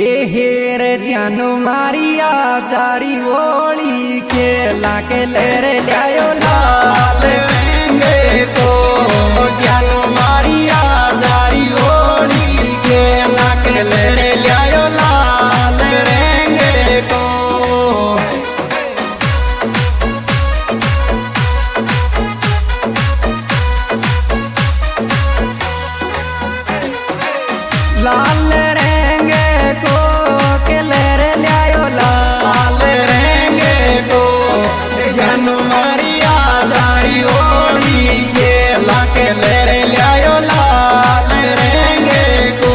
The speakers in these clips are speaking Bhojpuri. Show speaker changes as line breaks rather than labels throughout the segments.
ये हेर जानू मारिया जारी ओली खेला के लेरे लायो लाल रेंगे को जानू मारिया जारी ओली खेला के लेरे लायो लाल रेंगे को लाल रेंगे को के लेरे लायो लाल रेंगे को जानू मारिया जारी ओली खेला के लेरे लायो लाल रेंगे को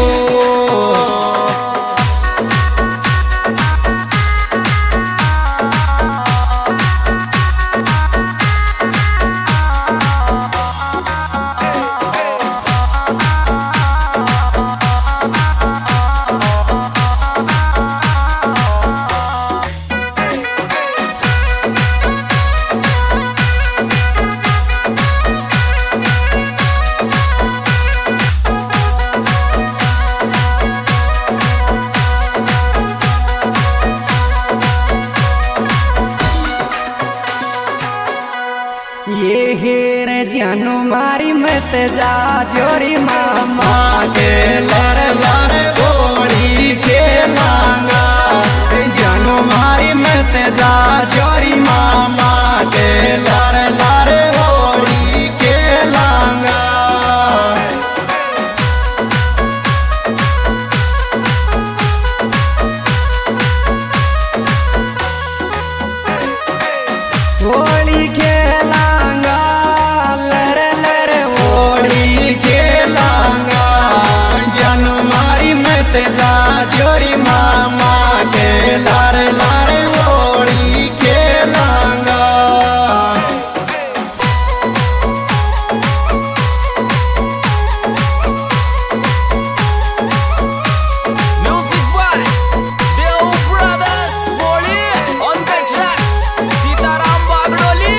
ये हेर जानू मारी मत जा जोरी मामा के लर लर गोड़ी के लांगा जानू मारी मत जा जोरी मामा के लर लर गोड़ी के लांगा होली खेलांगा लर लर होली खेलांगा जानू मारी मत जा जोरी मामा के लर लर Holi खेलांगा
Music by Deo Brothers, Moli on the track, Sitaram Bagdoli.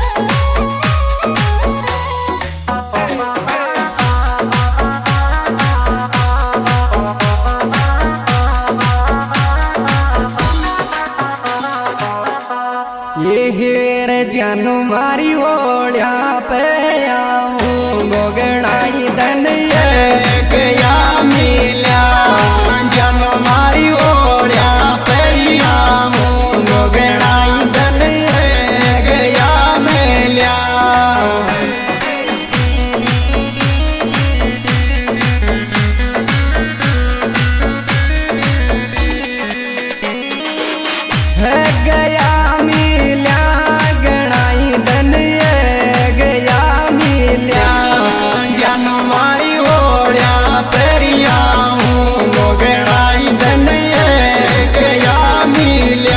ये हेर जानू मारी ओढ़िया पे आऊं गोगड़ाई धन ये गया मिला जानू मारी ओढ़िया पे आऊं गोगड़ाई धन ये गया मिला है गया मिला गणाई धन ये गया मिला जानू मारी ओढ़िया पेरिया हूँ गणाई धन ये गया मिला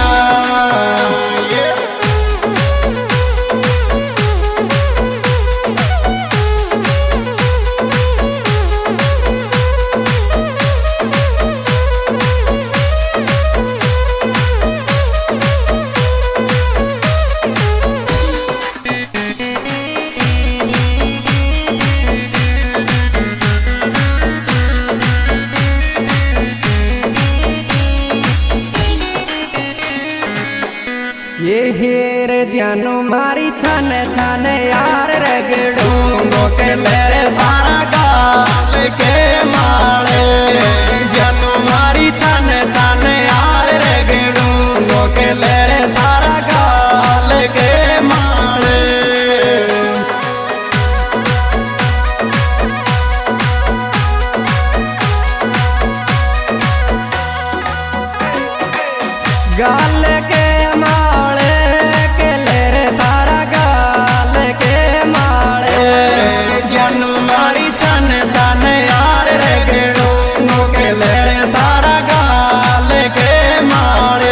ये हेर जानू मारी छन छन यार रगड़ूंगो के मेरे बारा गाल के मारे जानू मारी छन छन यार रगड़ूंगो के मेरे बारा गाल के मारे गाल के मारे के लेरे तारा गाल के मारे जानू मारी छन छन यार रे गेड़ू के लेरे तारा गाल के मारे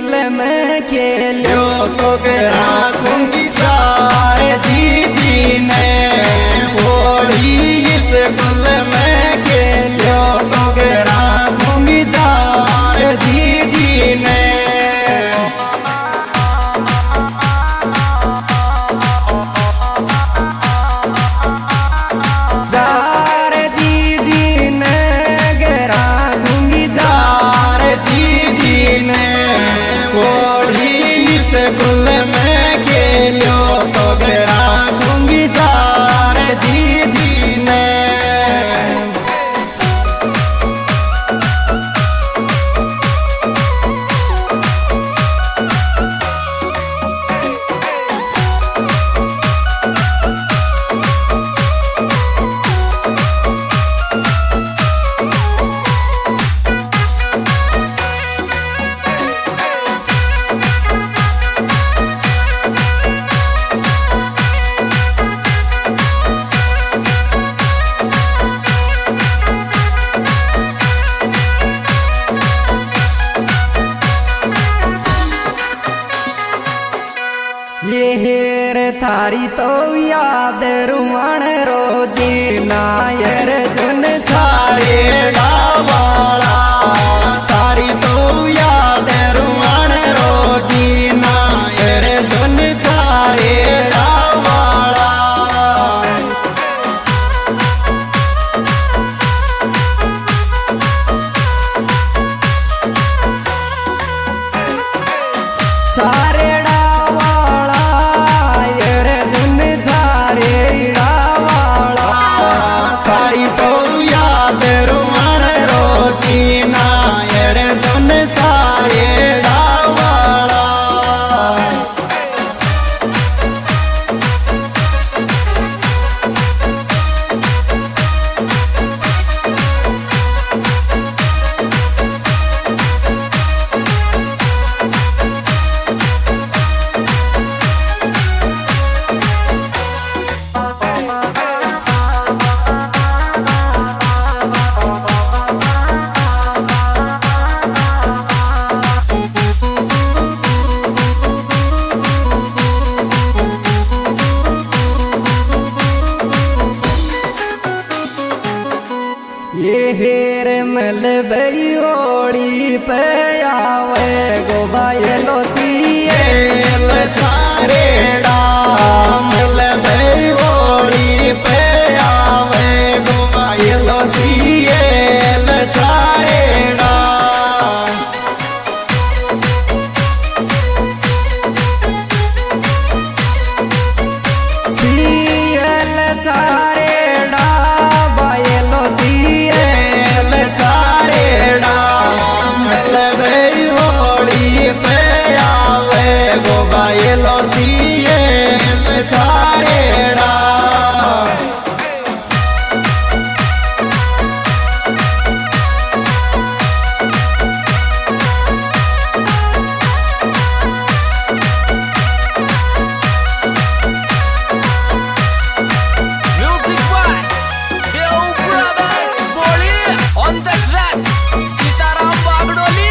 गुल में खेलो तो राखूंगी सारे जी ने होली इस गुल में खेलो तो राखूंगी सारे जी ने गुल में खेलो तो राखूंगी जार जी ने ये हेर थारी तो याद रुमण रोजी नायर जुन छारे डावाला थारी तो याद रुमण रोजी नायर जुन छारे डावाला सारे ये हेर मल बई ओड़ी पे आवे गोबायलो सीएल छारेड़ा मल बई ओड़ी पे आवे गोबायलो सीएल छारेड़ा सीएल छारेड़ा बायलो सीएल छारेड़ा मल बई ओड़ी पे आवे गोबायलो सीएल छारेड़ा
Music by Deo Brothers Boli on the track Sitaram Bagdoli.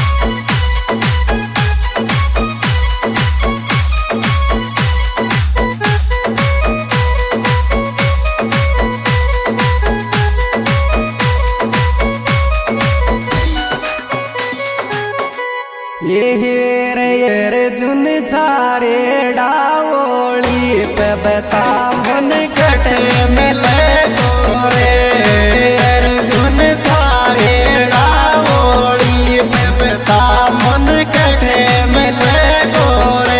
ये हेर जुन छारे डावोली पे बता मन कटे मिले गोरे जुन छारे डावोली पे बता मन कटे मिले गोरे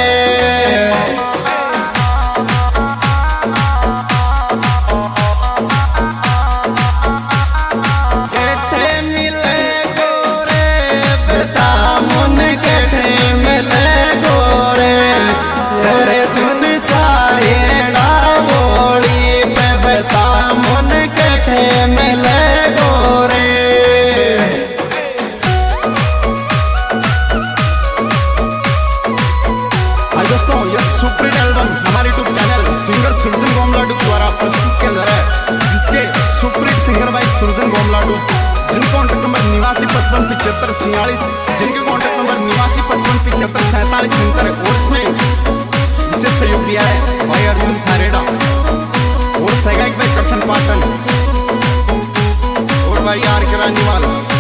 कटे मिले गोरे बता मन कटे मिले गोरे तेरे धुन छाए डावोली पे बता मन कटे मिले गोरे
हाय दोस्तों, यह सुप्रीम एल्बम हमारे यूट्यूब चैनल सिंगर सुरजन गोमलाडू द्वारा प्रस्तुत किया जा रहा है, जिसके सुप्रीम सिंगर भाई सुरजन गोमलाडू, जिनका कॉन्टैक्ट नंबर 89557546, जिनके कॉन्टैक्ट नंबर 895575 रानीवाल।